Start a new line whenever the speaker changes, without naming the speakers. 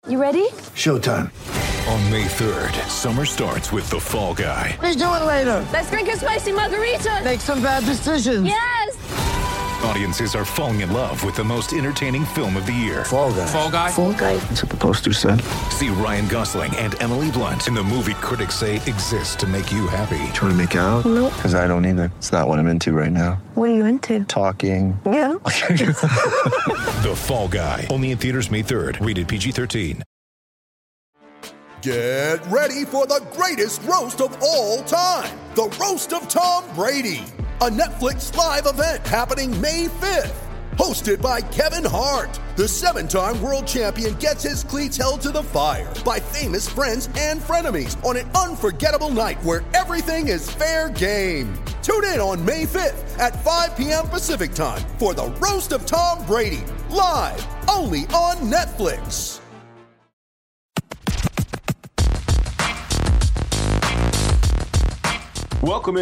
You ready?
Showtime.
On May 3rd, summer starts with The Fall Guy.
Let's do it later.
Let's drink a spicy margarita.
Make some bad decisions.
Yes!
Audiences are falling in love with the most entertaining film of the year.
Fall Guy.
Fall Guy?
Fall guy.
That's what the poster said.
See Ryan Gosling and Emily Blunt in the movie critics say exists to make you happy.
Trying to make it out?
Nope.
Because I don't either. It's not what I'm into right now.
What are you into?
Talking.
Yeah.
The Fall Guy. Only in theaters May 3rd. Rated PG-13.
Get ready for the greatest roast of all time. The Roast of Tom Brady. A Netflix live event happening May 5th. Hosted by Kevin Hart. The 7-time world champion gets his cleats held to the fire by famous friends and frenemies on an unforgettable night where everything is fair game. Tune in on May 5th at 5 p.m. Pacific time for the Roast of Tom Brady. Live only on Netflix.
Welcome